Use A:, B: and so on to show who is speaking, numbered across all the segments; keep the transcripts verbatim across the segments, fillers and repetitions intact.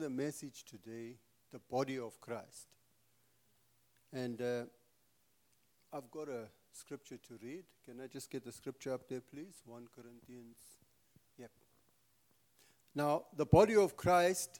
A: The message today, the body of Christ. And uh, I've got a scripture to read. Can I just get the scripture up there, please? First Corinthians. Yep. Now, the body of Christ,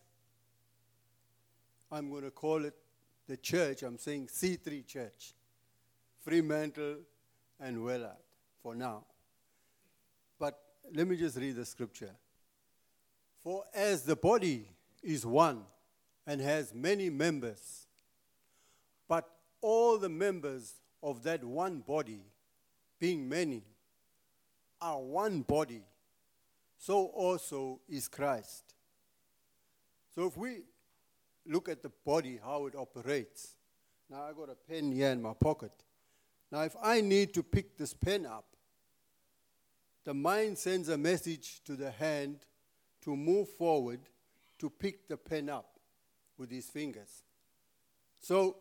A: I'm going to call it the church. I'm saying C three Church. Fremantle and Wellard for now. But let me just read the scripture. For as the body is one and has many members, but all the members of that one body, being many, are one body, so also is Christ. So if we look at the body, how it operates. Now I got a pen here in my pocket. Now if I need to pick this pen up, the mind sends a message to the hand to move forward to pick the pen up with his fingers. So,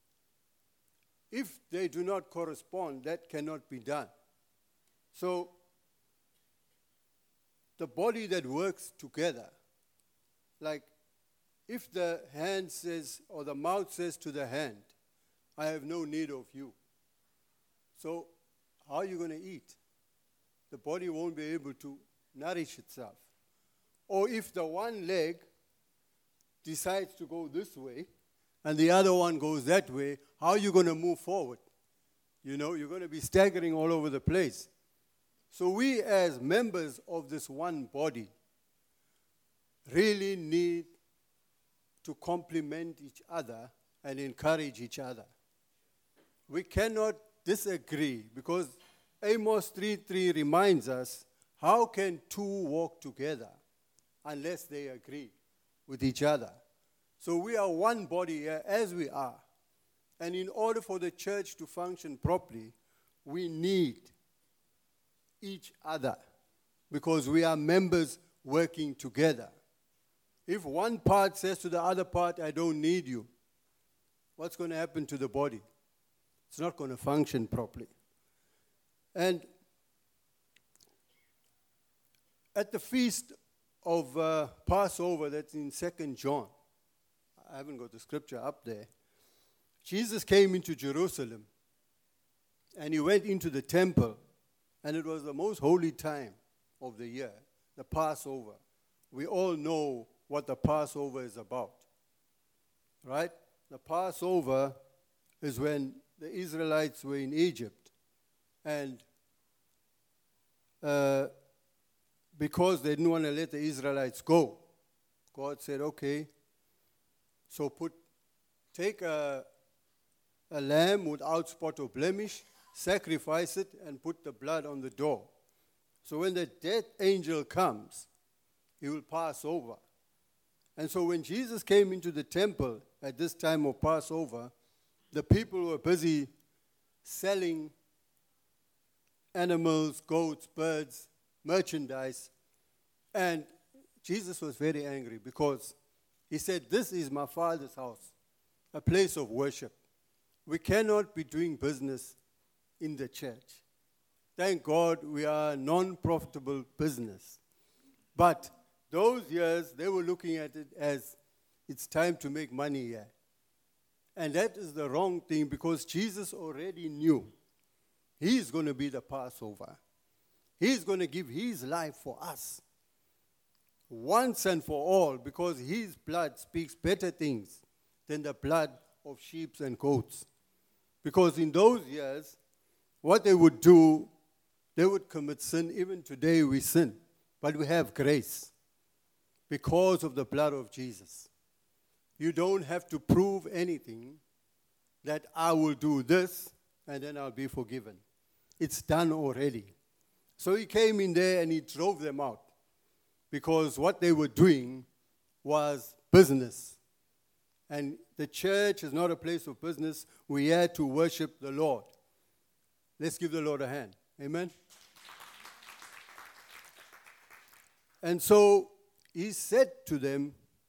A: if they do not correspond, that cannot be done. So, the body that works together, like if the hand says, or the mouth says to the hand, I have no need of you. So, how are you going to eat? The body won't be able to nourish itself. Or if the one leg decides to go this way and the other one goes that way, how are you going to move forward? You know, you're going to be staggering all over the place. So we as members of this one body really need to complement each other and encourage each other. We cannot disagree because Amos three three reminds us, how can two walk together unless they agree with each other? So we are one body here as we are. And in order for the church to function properly, we need each other because we are members working together. If one part says to the other part, I don't need you, what's going to happen to the body? It's not going to function properly. And at the feast of uh, Passover, that's in Second John, I haven't got the scripture up there, Jesus came into Jerusalem and he went into the temple, and it was the most holy time of the year, the Passover. We all know what the Passover is about, right? The Passover is when the Israelites were in Egypt, and uh, because they didn't want to let the Israelites go, God said, okay, so put, take a, a lamb without spot or blemish, sacrifice it, and put the blood on the door. So when the death angel comes, he will pass over. And so when Jesus came into the temple at this time of Passover, the people were busy selling animals, goats, birds, merchandise. And Jesus was very angry because he said, this is my Father's house, a place of worship. We cannot be doing business in the church. Thank God we are a non-profitable business. But those years, they were looking at it as it's time to make money here. And that is the wrong thing because Jesus already knew he's going to be the Passover. He's going to give his life for us once and for all because his blood speaks better things than the blood of sheep and goats. Because in those years, what they would do, they would commit sin. Even today we sin, but we have grace because of the blood of Jesus. You don't have to prove anything that I will do this and then I'll be forgiven. It's done already. So he came in there and he drove them out because what they were doing was business. And the church is not a place of business. We are to worship the Lord. Let's give the Lord a hand. Amen. And so he said to them,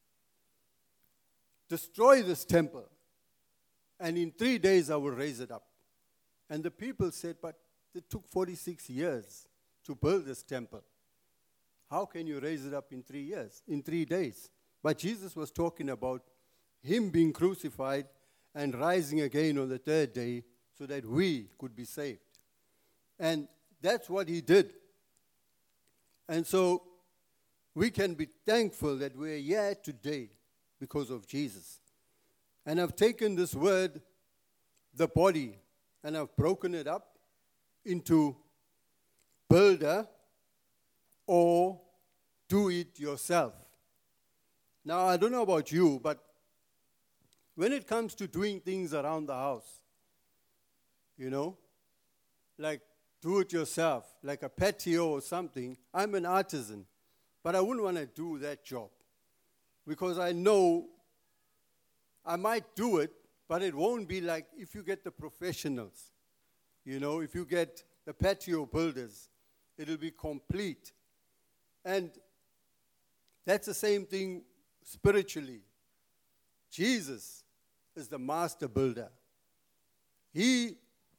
A: destroy this temple, and in three days I will raise it up. And the people said, but it took forty-six years to build this temple. How can you raise it up in three years, in three days? But Jesus was talking about him being crucified and rising again on the third day so that we could be saved. And that's what he did. And so we can be thankful that we're here today because of Jesus. And I've taken this word, the body, and I've broken it up into builder or do it yourself. Now, I don't know about you, but when it comes to doing things around the house, you know, like do it yourself, like a patio or something, I'm an artisan, but I wouldn't want to do that job because I know I might do it, but it won't be like if you get the professionals, you know, if you get the patio builders, it'll be complete. And that's the same thing spiritually. Jesus is the master builder. He,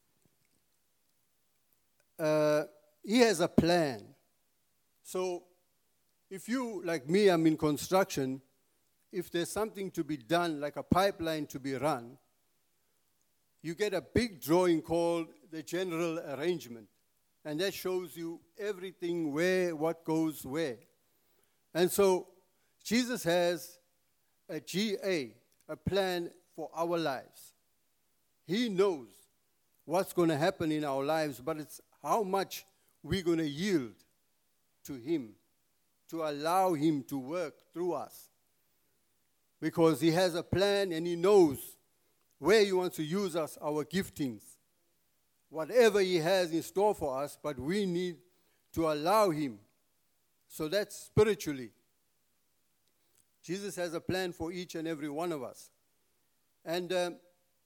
A: uh, he has a plan. So if you, like me, I'm in construction, if there's something to be done, like a pipeline to be run, you get a big drawing called the general arrangement. And that shows you everything, where, what goes where. And so Jesus has a G A, a plan for our lives. He knows what's going to happen in our lives, but it's how much we're going to yield to him, to allow him to work through us. Because he has a plan and he knows where he wants to use us, our giftings, whatever he has in store for us, but we need to allow him. So that's spiritually. Jesus has a plan for each and every one of us. And um,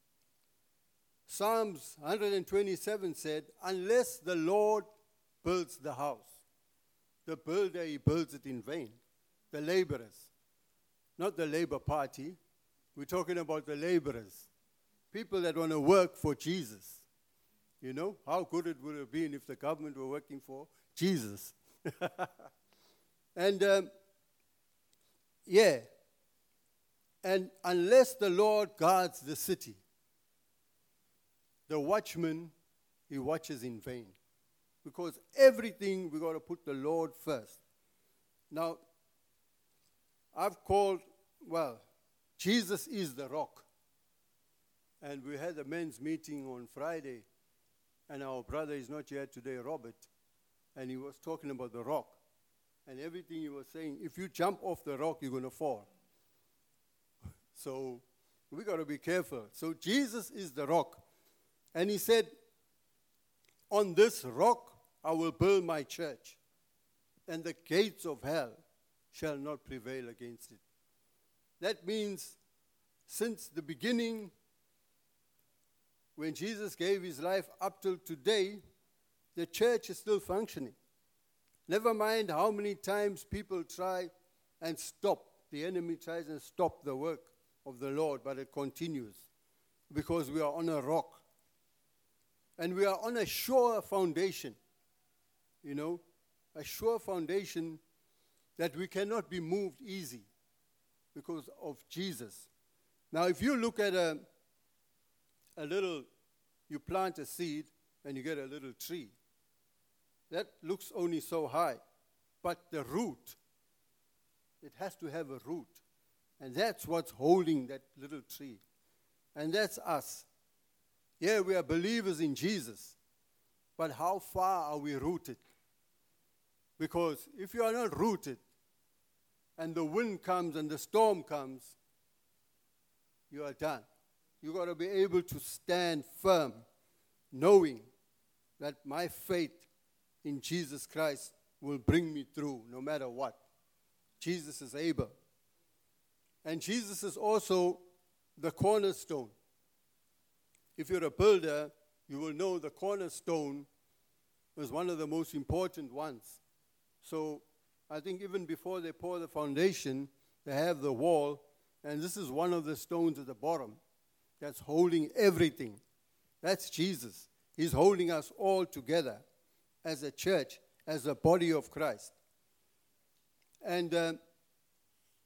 A: Psalms one twenty-seven said, unless the Lord builds the house, the builder, he builds it in vain. The laborers, not the Labor Party. We're talking about the laborers, people that want to work for Jesus. You know, how good it would have been if the government were working for Jesus. and, um, yeah, and unless the Lord guards the city, the watchman, he watches in vain. Because everything, we got to put the Lord first. Now, I've called, well, Jesus is the rock. And we had a men's meeting on Friday, and our brother is not here today, Robert, and he was talking about the rock. And everything he was saying, if you jump off the rock, you're going to fall. So we got to be careful. So Jesus is the rock. And he said, on this rock I will build my church, and the gates of hell shall not prevail against it. That means since the beginning, when Jesus gave his life up till today, the church is still functioning. Never mind how many times people try and stop. The enemy tries and stop the work of the Lord, but it continues because we are on a rock. And we are on a sure foundation, you know, a sure foundation that we cannot be moved easy because of Jesus. Now, if you look at a, a little, you plant a seed and you get a little tree. That looks only so high, but the root, it has to have a root. And that's what's holding that little tree. And that's us. Yeah, we are believers in Jesus, but how far are we rooted? Because if you are not rooted, and the wind comes and the storm comes, you are done. You got to be able to stand firm, knowing that my faith in Jesus Christ will bring me through no matter what. Jesus is able. And Jesus is also the cornerstone. If you're a builder, you will know the cornerstone was one of the most important ones. So I think even before they pour the foundation, they have the wall, and this is one of the stones at the bottom that's holding everything. That's Jesus. He's holding us all together as a church, as a body of Christ. And uh,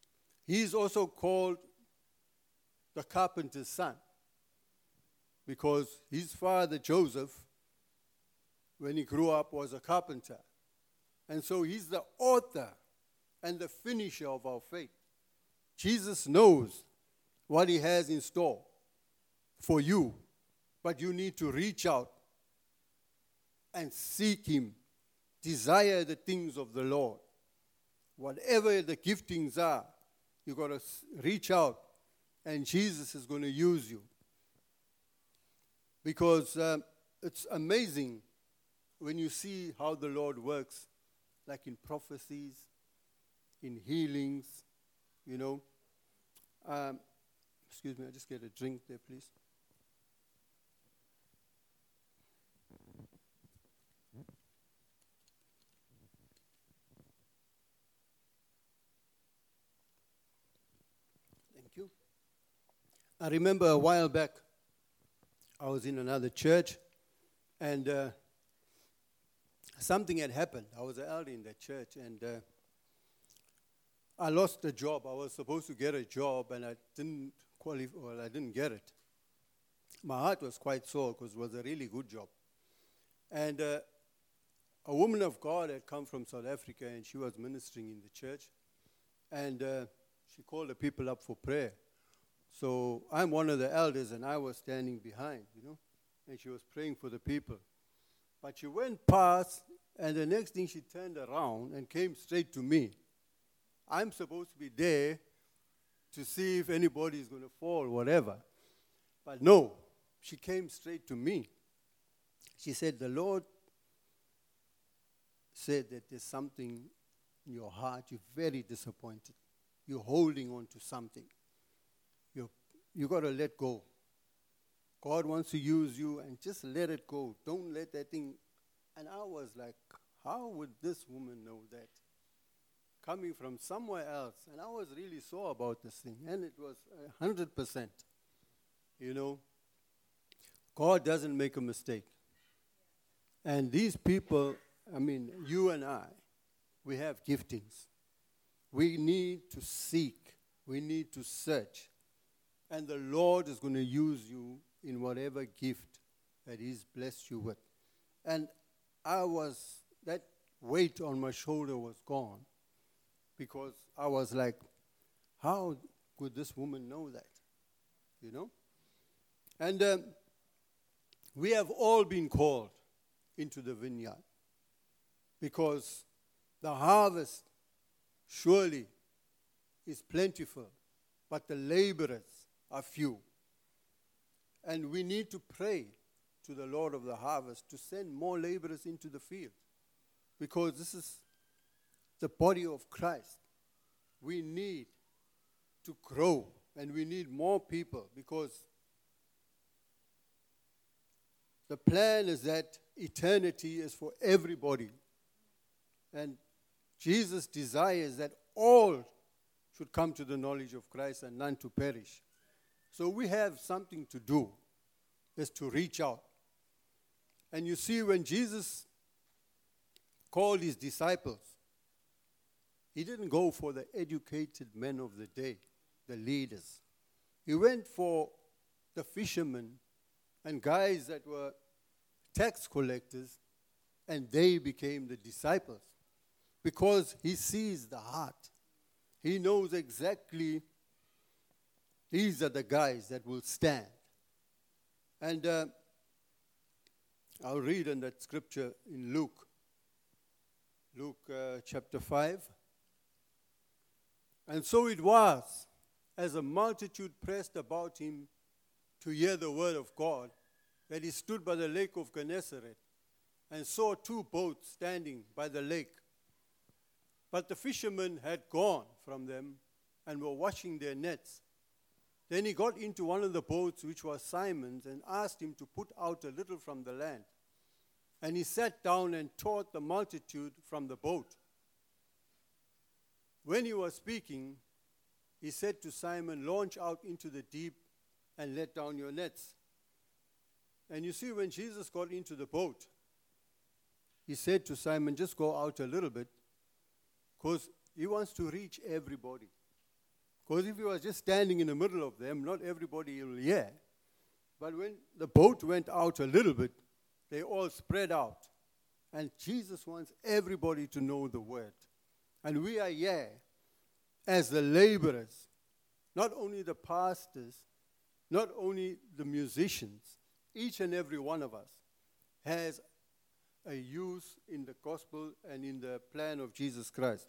A: He's also called the carpenter's son because his father, Joseph, when he grew up, was a carpenter. And so he's the author and the finisher of our faith. Jesus knows what he has in store for you, but you need to reach out and seek him. Desire the things of the Lord. Whatever the giftings are, you've got to reach out, and Jesus is going to use you. Because um, it's amazing when you see how the Lord works, like in prophecies, in healings, you know. Um, excuse me, I'll just get a drink there, please. Thank you. I remember a while back, I was in another church, and uh, something had happened. I was an elder in that church, and uh, I lost a job. I was supposed to get a job, and I didn't qualify, well, I didn't get it. My heart was quite sore because it was a really good job. And uh, a woman of God had come from South Africa, and she was ministering in the church, and uh, she called the people up for prayer. So I'm one of the elders, and I was standing behind, you know, and she was praying for the people. But she went past, and the next thing she turned around and came straight to me. I'm supposed to be there to see if anybody is going to fall, whatever. But no, she came straight to me. She said, the Lord said that there's something in your heart. You're very disappointed. You're holding on to something. You're, you got to let go. God wants to use you, and just let it go. Don't let that thing. And I was like, how would this woman know that? Coming from somewhere else. And I was really sore about this thing. And it was one hundred percent. You know, God doesn't make a mistake. And these people, I mean, you and I, we have giftings. We need to seek. We need to search. And the Lord is going to use you in whatever gift that He's blessed you with. And I was, that weight on my shoulder was gone. Because I was like, how could this woman know that? You know? And um, we have all been called into the vineyard. Because the harvest surely is plentiful, but the laborers are few. And we need to pray to the Lord of the harvest to send more laborers into the field. Because this is the body of Christ. We need to grow, and we need more people, because the plan is that eternity is for everybody. And Jesus desires that all should come to the knowledge of Christ and none to perish. So we have something to do, is to reach out. And you see, when Jesus called his disciples, he didn't go for the educated men of the day, the leaders. He went for the fishermen and guys that were tax collectors, and they became the disciples. Because he sees the heart. He knows exactly these are the guys that will stand. And uh, I'll read in that scripture in Luke. Luke uh, chapter five. And so it was, as a multitude pressed about him to hear the word of God, that he stood by the lake of Gennesaret and saw two boats standing by the lake. But the fishermen had gone from them and were washing their nets. Then he got into one of the boats, which was Simon's, and asked him to put out a little from the land. And he sat down and taught the multitude from the boat. When he was speaking, he said to Simon, launch out into the deep and let down your nets. And you see, when Jesus got into the boat, he said to Simon, just go out a little bit, because he wants to reach everybody. Because if he was just standing in the middle of them, not everybody will hear. But when the boat went out a little bit, they all spread out. And Jesus wants everybody to know the word. And we are here as the laborers, not only the pastors, not only the musicians, each and every one of us has a use in the gospel and in the plan of Jesus Christ.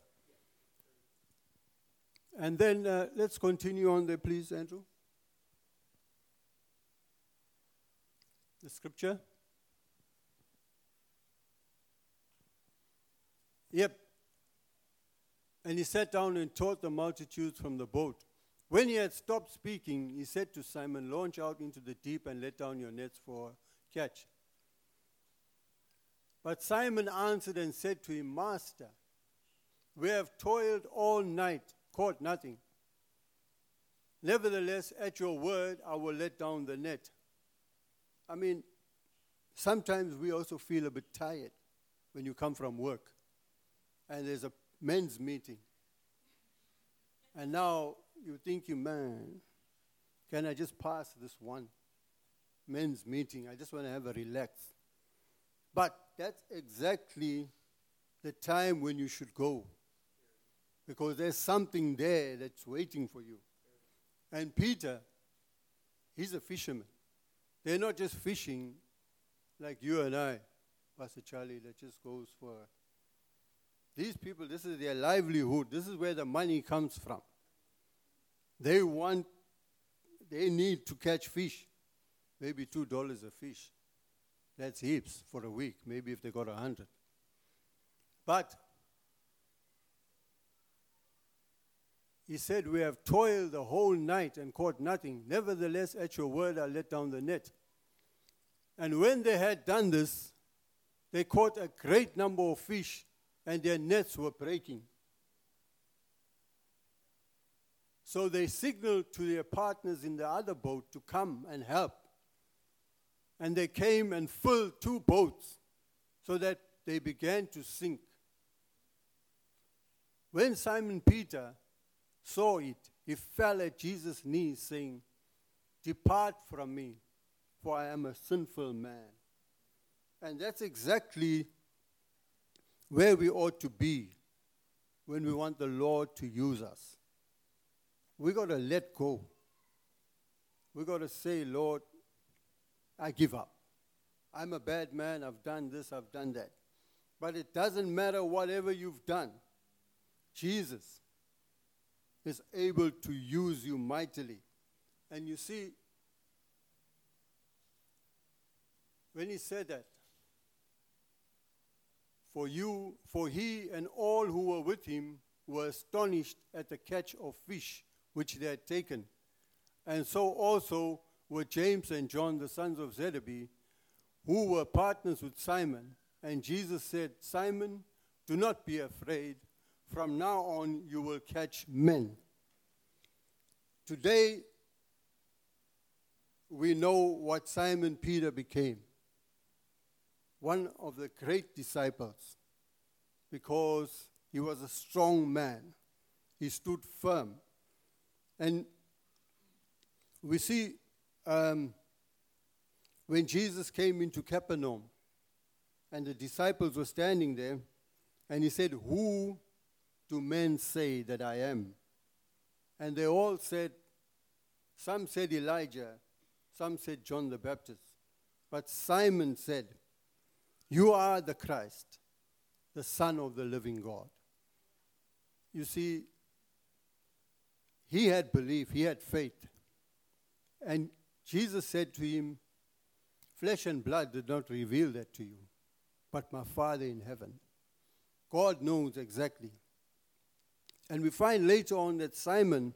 A: And then uh, let's continue on there, please, Andrew. The scripture. Yep. And he sat down and taught the multitudes from the boat. When he had stopped speaking, he said to Simon, "Launch out into the deep and let down your nets for a catch." But Simon answered and said to him, "Master, we have toiled all night, caught nothing. Nevertheless, at your word, I will let down the net." I mean, sometimes we also feel a bit tired when you come from work and there's a men's meeting. And now you think, you man, can I just pass this one men's meeting? I just want to have a relax. But that's exactly the time when you should go, because there's something there that's waiting for you. And Peter, he's a fisherman. They're not just fishing like you and I, Pastor Charlie, that just goes for... These people, this is their livelihood. This is where the money comes from. They want, they need to catch fish. Maybe two dollars a fish. That's heaps for a week, maybe if they got a hundred. But he said, "We have toiled the whole night and caught nothing. Nevertheless, at your word, I let down the net." And when they had done this, they caught a great number of fish, and their nets were breaking. So they signaled to their partners in the other boat to come and help. And they came and filled two boats so that they began to sink. When Simon Peter saw it, he fell at Jesus' knees, saying, "Depart from me, for I am a sinful man." And that's exactly where we ought to be when we want the Lord to use us. We got to let go. We got to say, "Lord, I give up. I'm a bad man. I've done this, I've done that." But it doesn't matter whatever you've done. Jesus is able to use you mightily. And you see, when he said that, For you, for he and all who were with him were astonished at the catch of fish which they had taken. And so also were James and John, the sons of Zebedee, who were partners with Simon. And Jesus said, "Simon, do not be afraid. From now on you will catch men." Today, we know what Simon Peter became. One of the great disciples, because he was a strong man. He stood firm. And we see um, when Jesus came into Capernaum and the disciples were standing there, and he said, "Who do men say that I am?" And they all said, some said Elijah, some said John the Baptist. But Simon said, "You are the Christ, the Son of the living God." You see, he had belief, he had faith. And Jesus said to him, "Flesh and blood did not reveal that to you, but my Father in heaven." God knows exactly. And we find later on that Simon,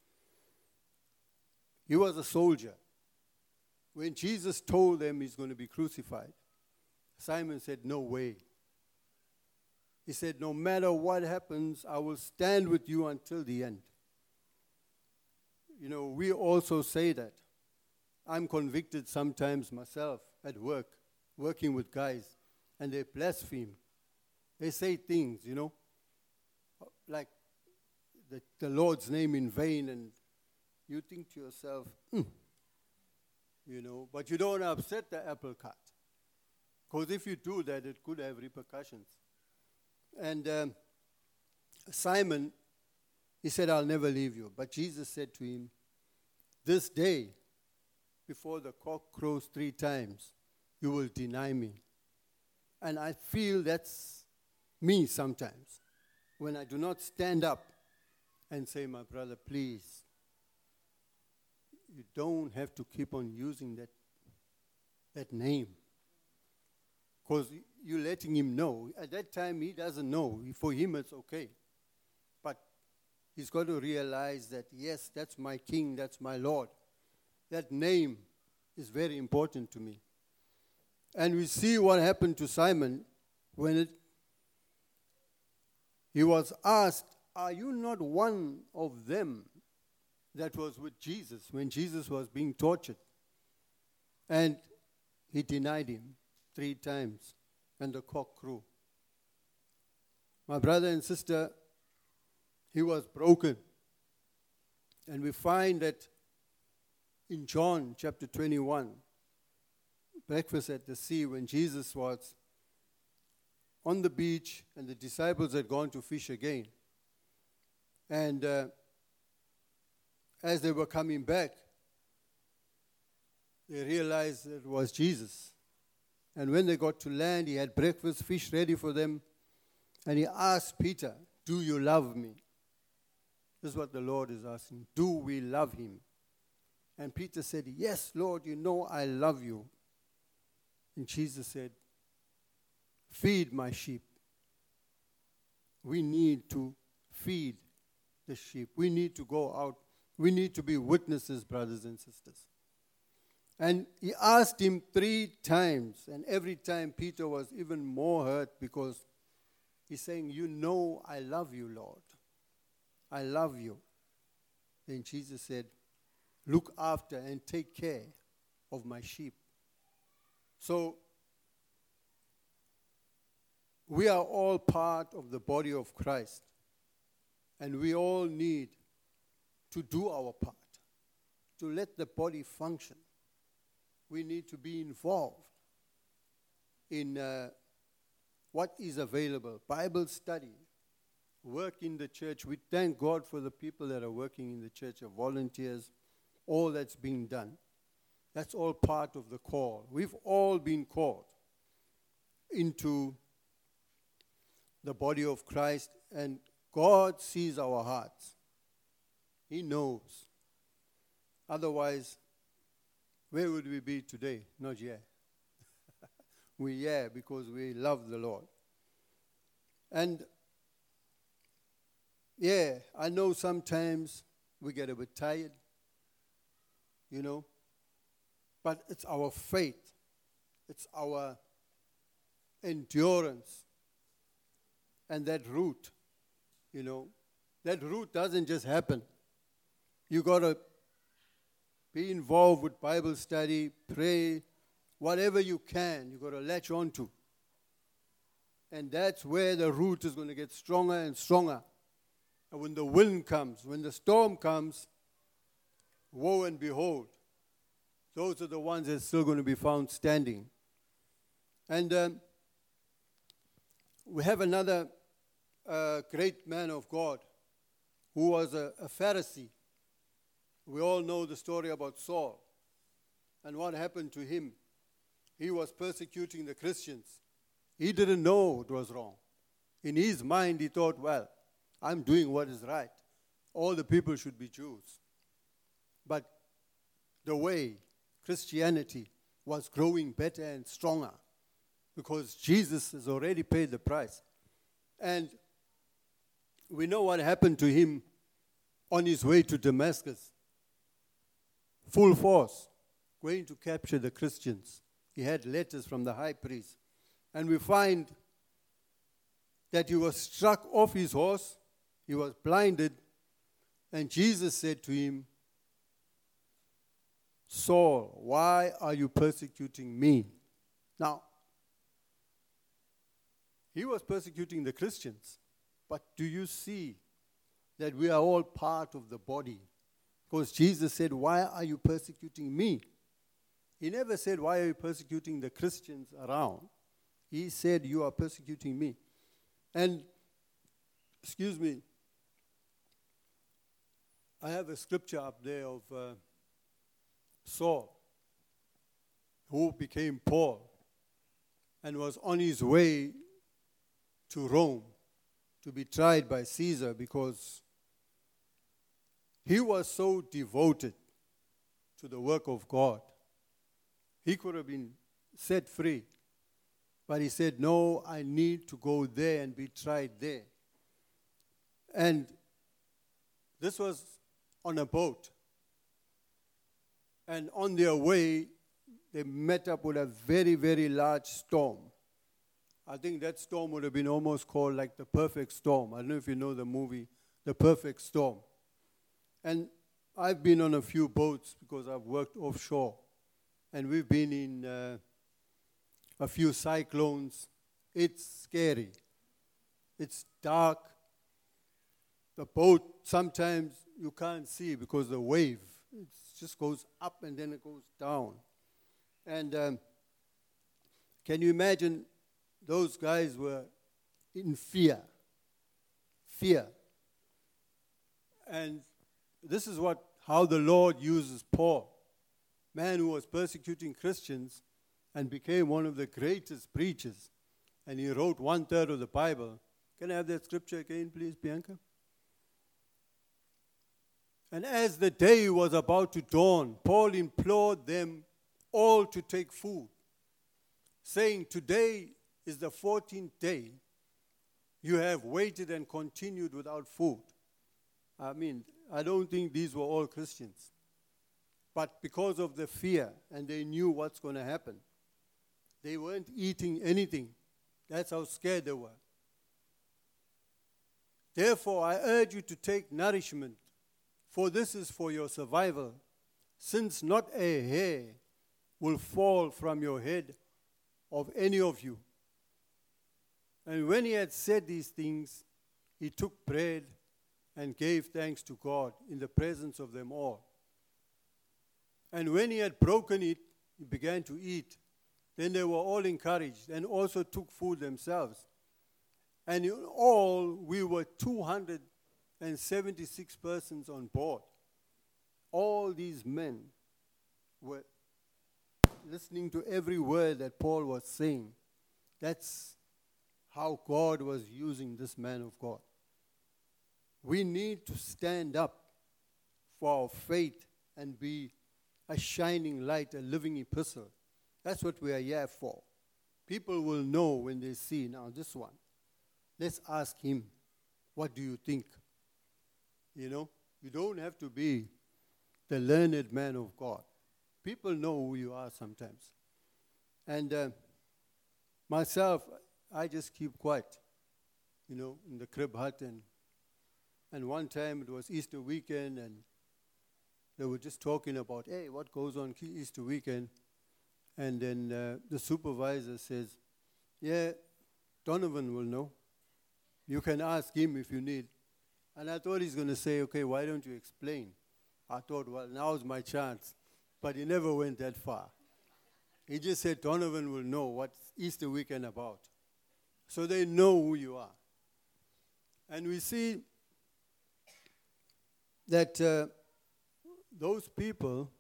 A: he was a soldier. When Jesus told them he's going to be crucified, Simon said, "No way." He said, "No matter what happens, I will stand with you until the end." You know, we also say that. I'm convicted sometimes myself at work, working with guys, and they blaspheme. They say things, you know, like the, the Lord's name in vain, and you think to yourself, hmm, you know, but you don't upset the apple cart. Because if you do that, it could have repercussions. And um, Simon, he said, I'll never leave you. But Jesus said to him, this day, before the cock crows three times, you will deny me. And I feel that's me sometimes, when I do not stand up and say, my brother, please, you don't have to keep on using that, that name. Because you're letting him know. At that time, he doesn't know. For him, it's okay. But he's got to realize that, yes, that's my king, that's my Lord. That name is very important to me. And we see what happened to Simon when it, he was asked, are you not one of them that was with Jesus when Jesus was being tortured? And he denied him three times, and the cock crew. My brother and sister, he was broken. And we find that in John chapter twenty-one, breakfast at the sea, when Jesus was on the beach and the disciples had gone to fish again. And uh, as they were coming back, they realized it was Jesus. And when they got to land, he had breakfast, fish ready for them. And he asked Peter, do you love me? This is what the Lord is asking. Do we love him? And Peter said, yes, Lord, you know I love you. And Jesus said, feed my sheep. We need to feed the sheep. We need to go out. We need to be witnesses, brothers and sisters. And he asked him three times, and every time Peter was even more hurt because he's saying, you know I love you, Lord. I love you. Then Jesus said, look after and take care of my sheep. So, we are all part of the body of Christ, and we all need to do our part, to let the body function. We need to be involved in uh, what is available. Bible study, work in the church. We thank God for the people that are working in the church, of volunteers, all that's being done. That's all part of the call. We've all been called into the body of Christ, and God sees our hearts. He knows. Otherwise, where would we be today? Not here. We're here because we love the Lord. And yeah, I know sometimes we get a bit tired, you know, but it's our faith. It's our endurance. And that root, you know, that root doesn't just happen. You got to be involved with Bible study, pray, whatever you can, you got to latch on to. And that's where the root is going to get stronger and stronger. And when the wind comes, when the storm comes, woe and behold, those are the ones that are still going to be found standing. And um, we have another uh, great man of God who was a, a Pharisee. We all know the story about Saul and what happened to him. He was persecuting the Christians. He didn't know it was wrong. In his mind, he thought, well, I'm doing what is right. All the people should be Jews. But the way Christianity was growing better and stronger because Jesus has already paid the price. And we know what happened to him on his way to Damascus. Full force, going to capture the Christians. He had letters from the high priest. And we find that he was struck off his horse, he was blinded, and Jesus said to him, Saul, why are you persecuting me? Now, he was persecuting the Christians, but do you see that we are all part of the body. Because Jesus said, why are you persecuting me? He never said, why are you persecuting the Christians around? He said, you are persecuting me. And, excuse me, I have a scripture up there of uh, Saul, who became Paul and was on his way to Rome to be tried by Caesar because he was so devoted to the work of God. He could have been set free, but he said, no, I need to go there and be tried there. And this was on a boat. And on their way, they met up with a very, very large storm. I think that storm would have been almost called like the perfect storm. I don't know if you know the movie, The Perfect Storm. And I've been on a few boats because I've worked offshore. And we've been in uh, a few cyclones. It's scary. It's dark. The boat, sometimes you can't see because the wave, it just goes up and then it goes down. And um, can you imagine, those guys were in fear. Fear. And this is what how the Lord uses Paul, man who was persecuting Christians and became one of the greatest preachers. And he wrote one third of the Bible. Can I have that scripture again, please, Bianca? And as the day was about to dawn, Paul implored them all to take food, saying, today is the fourteenth day you have waited and continued without food. I mean, I don't think these were all Christians. But because of the fear, and they knew what's going to happen, they weren't eating anything. That's how scared they were. Therefore, I urge you to take nourishment, for this is for your survival, since not a hair will fall from your head of any of you. And when he had said these things, he took bread and gave thanks to God in the presence of them all. And when he had broken it, he began to eat. Then they were all encouraged and also took food themselves. And in all, we were two hundred seventy-six persons on board. All these men were listening to every word that Paul was saying. That's how God was using this man of God. We need to stand up for our faith and be a shining light, a living epistle. That's what we are here for. People will know when they see, now this one, let's ask him, what do you think? You know, you don't have to be the learned man of God. People know who you are sometimes. And uh, myself, I just keep quiet, you know, in the crib hut. And, and one time it was Easter weekend, and they were just talking about, hey, what goes on Easter weekend? And then uh, the supervisor says, yeah, Donovan will know. You can ask him if you need. And I thought he's going to say, okay, why don't you explain? I thought, well, now's my chance. But he never went that far. He just said, Donovan will know what's Easter weekend about. So they know who you are. And we see that uh, those people,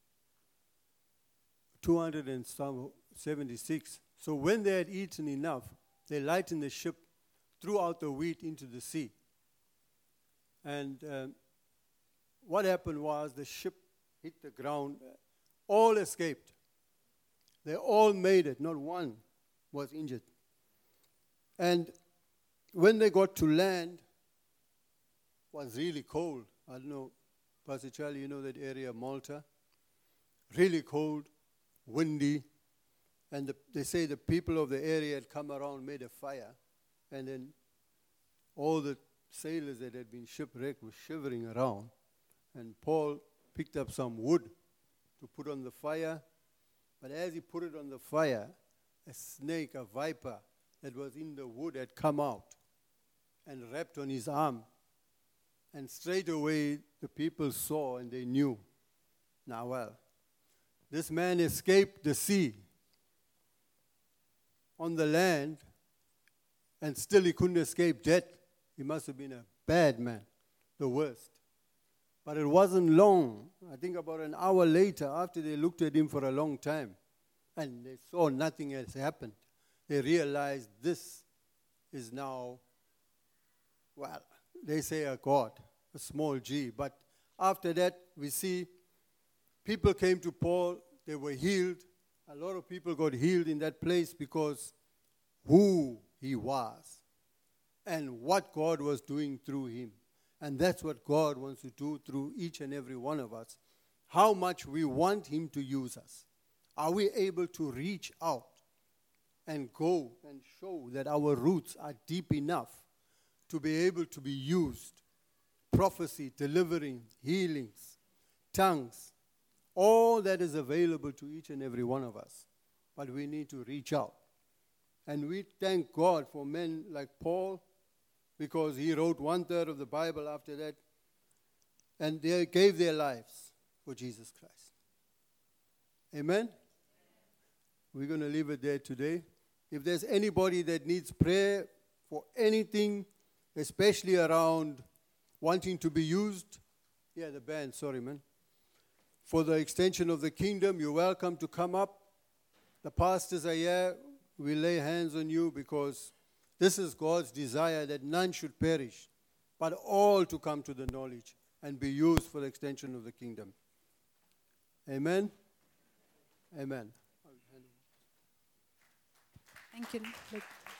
A: two hundred seventy-six, so when they had eaten enough, they lightened the ship, threw out the wheat into the sea. And uh, what happened was the ship hit the ground. All escaped. They all made it. Not one was injured. And when they got to land, it was really cold. I don't know, Pastor Charlie, you know that area, Malta? Really cold, windy. And the, they say the people of the area had come around, made a fire. And then all the sailors that had been shipwrecked were shivering around. And Paul picked up some wood to put on the fire. But as he put it on the fire, a snake, a viper that was in the wood had come out and wrapped on his arm. And straight away the people saw and they knew. Now, well, this man escaped the sea on the land, and still he couldn't escape death. He must have been a bad man, the worst. But it wasn't long. I think about an hour later, after they looked at him for a long time, and they saw nothing else happened, they realized this is now, well, they say a god, a small g. But after that, we see people came to Paul, they were healed. A lot of people got healed in that place because who he was and what God was doing through him. And that's what God wants to do through each and every one of us. How much we want him to use us. Are we able to reach out and go and show that our roots are deep enough to be able to be used? Prophecy, delivering, healings, tongues, all that is available to each and every one of us. But we need to reach out. And we thank God for men like Paul, because he wrote one third of the Bible after that, and they gave their lives for Jesus Christ. Amen? We're going to leave it there today. If there's anybody that needs prayer for anything, especially around wanting to be used, yeah, the band, sorry, man. For the extension of the kingdom, you're welcome to come up. The pastors are here. We lay hands on you because this is God's desire that none should perish, but all to come to the knowledge and be used for the extension of the kingdom. Amen? Amen.
B: Thank you.